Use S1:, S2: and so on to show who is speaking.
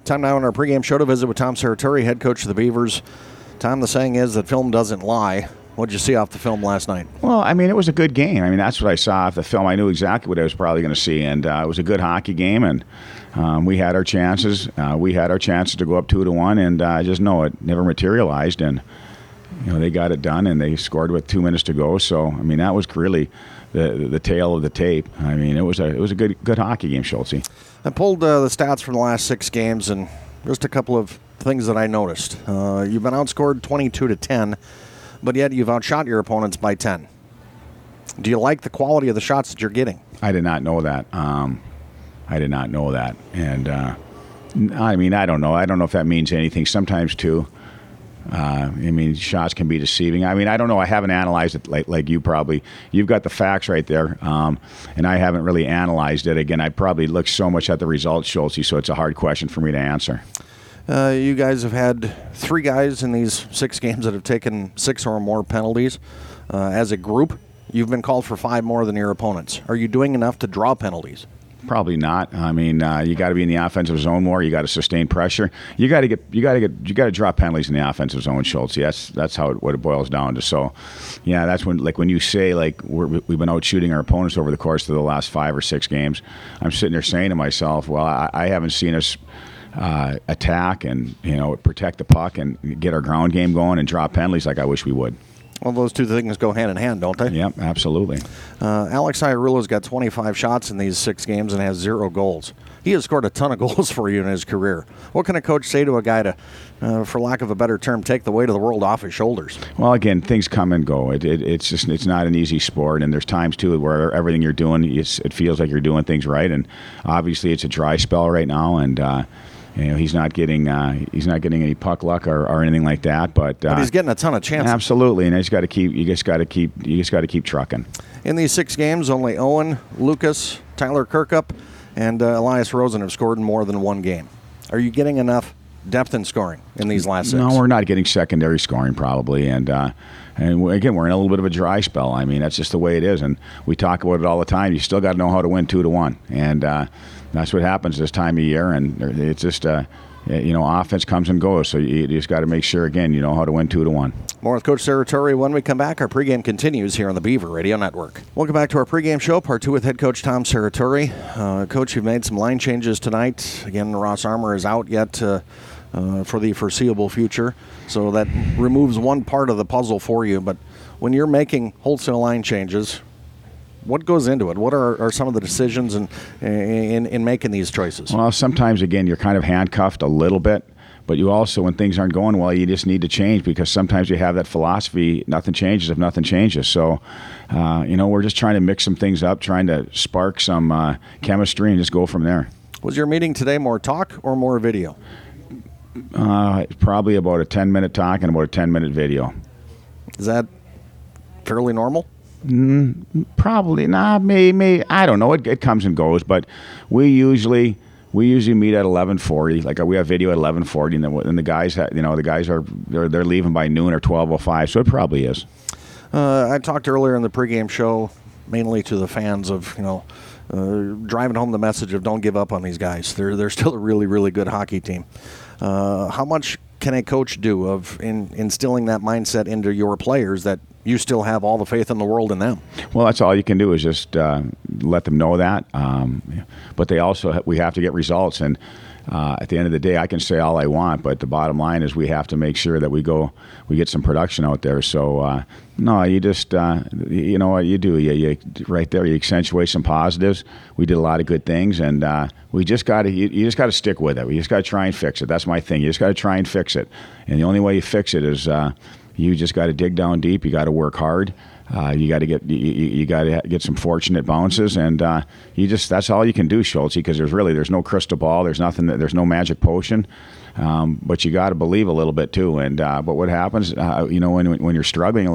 S1: Time now in our pregame show to visit with Tom Serratore, head coach of the Beavers. Tom, the saying is that film doesn't lie. What did you see off the film last night?
S2: Well, I mean, it was a good game. I mean, that's what I saw off the film. I knew exactly what I was probably going to see, and it was a good hockey game, and we had our chances. We had our chances to go up 2-1, and I just know it never materialized, and they got it done, and they scored with 2 minutes to go. So, I mean, that was really the tail of the tape. I mean, it was a good hockey game, Schultze.
S1: I pulled the stats from the last 6 games, and just a couple of things that I noticed. You've been outscored 22-10, but yet you've outshot your opponents by 10. Do you like the quality of the shots that you're getting?
S2: I did not know that. And I mean, I don't know. I don't know if that means anything. Sometimes too. I mean, shots can be deceiving. I mean, I don't know. I haven't analyzed it like you probably. You've got the facts right there, and I haven't really analyzed it. Again, I probably look so much at the results, Schultze, so it's a hard question for me to answer.
S1: You guys have had 3 guys in these 6 games that have taken 6 or more penalties. As a group, you've been called for 5 more than your opponents. Are you doing enough to draw penalties?
S2: Probably not. I mean, you got to be in the offensive zone more. You got to sustain pressure. You got to draw penalties in the offensive zone, Schultze. That's what it boils down to. So, yeah, that's when you say we've been out shooting our opponents over the course of the last 5 or 6 games. I'm sitting there saying to myself, well, I haven't seen us attack and protect the puck and get our ground game going and draw penalties like I wish we would.
S1: Well, those two things go hand in hand, don't they?
S2: Yep, absolutely.
S1: Alex Iarilla's got 25 shots in these 6 games and has 0 goals. He has scored a ton of goals for you in his career. What can a coach say to a guy to, for lack of a better term, take the weight of the world off his shoulders?
S2: Well, again, things come and go. It's not an easy sport, and there's times too where everything you're doing, it feels like you're doing things right, and obviously it's a dry spell right now, and he's not getting any puck luck or anything like that, but
S1: he's getting a ton of chances.
S2: Absolutely, and you just got to keep trucking.
S1: In these 6 games, only Owen, Lucas, Tyler Kirkup, and Elias Rosen have scored in more than 1 game. Are you getting enough depth in scoring in these last 6?
S2: No, we're not getting secondary scoring probably, and again, we're in a little bit of a dry spell. I mean, that's just the way it is, and we talk about it all the time. You still got to know how to win 2-1, and that's what happens this time of year, and it's just offense comes and goes, so you just got to make sure, again, you know how to win 2-1.
S1: More with Coach Serratore when we come back. Our pregame continues here on the Beaver Radio Network. Welcome back to our pregame show, part 2 with head coach Tom Serratore. Coach, you've made some line changes tonight. Again, Ross Armour is out yet for the foreseeable future, so that removes one part of the puzzle for you. But when you're making wholesale line changes, what goes into it? What are some of the decisions in making these choices?
S2: Well, sometimes, again, you're kind of handcuffed a little bit, but you also, when things aren't going well, you just need to change, because sometimes you have that philosophy, nothing changes if nothing changes. So, we're just trying to mix some things up, trying to spark some chemistry and just go from there.
S1: Was your meeting today more talk or more video?
S2: Probably about a 10-minute talk and about a 10-minute video.
S1: Is that fairly normal?
S2: Probably not. Maybe I don't know. It comes and goes, but we usually meet at 11:40. Like we have video at 11:40, and the guys, they're leaving by noon or 12:05. So it probably is.
S1: I talked earlier in the pregame show mainly to the fans of driving home the message of don't give up on these guys. They're still a really, really good hockey team. How much can a coach do of instilling that mindset into your players that you still have all the faith in the world in them?
S2: Well, that's all you can do is just let them know that. But we have to get results. And at the end of the day, I can say all I want, but the bottom line is we have to make sure that we get some production out there. So, no, you just, you know what you do. You right there, you accentuate some positives. We did a lot of good things, and you just got to stick with it. We just got to try and fix it. That's my thing. You just got to try and fix it. And the only way you fix it is you just got to dig down deep. You got to work hard. You got to get some fortunate bounces, and that's all you can do, Schultze. Because there's no crystal ball. There's there's no magic potion. But you got to believe a little bit too. And but what happens, when you're struggling